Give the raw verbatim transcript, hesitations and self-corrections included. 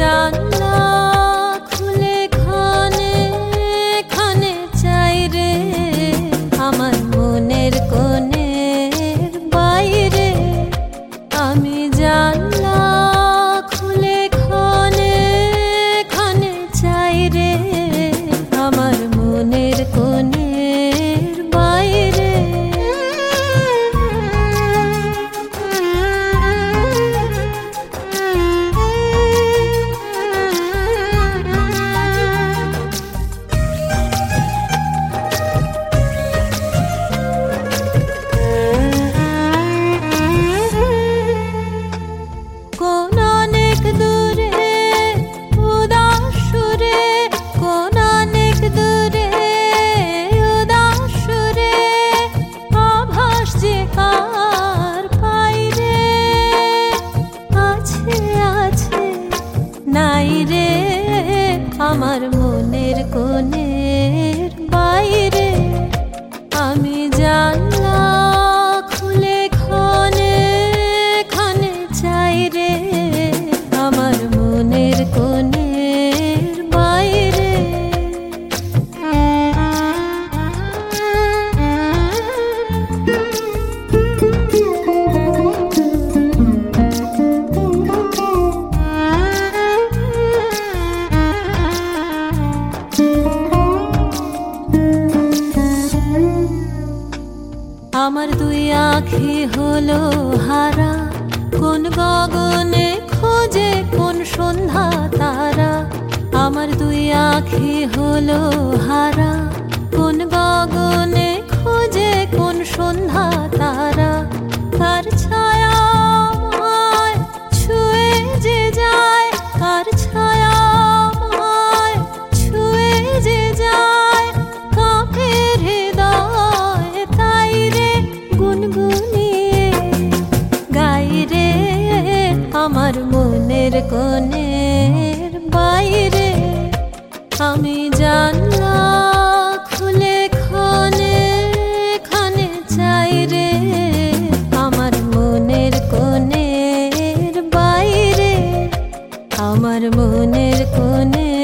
জানলা খুলে খানে খানে চাই রে আমার মনের কোণের বাইরে। আমি জানলা খুলে খানে খানে চাই রে আমার মনের কোণের বাইরে। কোন অনেক দূরে উদাস সুরে, কোন অনেক দূরে উদাস সুরে আভাস যে কার পাই রে। আছে আছে নাই রে আমার মনের কোণের বাইরে। আমি জানলা খুলে খানে খানে চাই রে আমার মনের কোণের বাইরে। আমার দুই আঁখি হলো হারা, কোন গগনে খোঁজে কোন সন্ধ্যা তারা। আমার দুই আঁখি হলো হারা, কোন গগনে খোঁজে কোন সন্ধ্যা তারা। কার ছায়া আমায় ছুঁয়ে যে যায়, কার ছায়া আমায় ছুঁয়ে যে যায় কাঁপে হৃদয় তাই রে গুনগুনিয়ে গাই রে আমার মনের কোণের বাইরে। আমি জানলা খুলে খানে খানে চাই রে আমার মনের কোণের বাইরে, আমার মনের কোণে।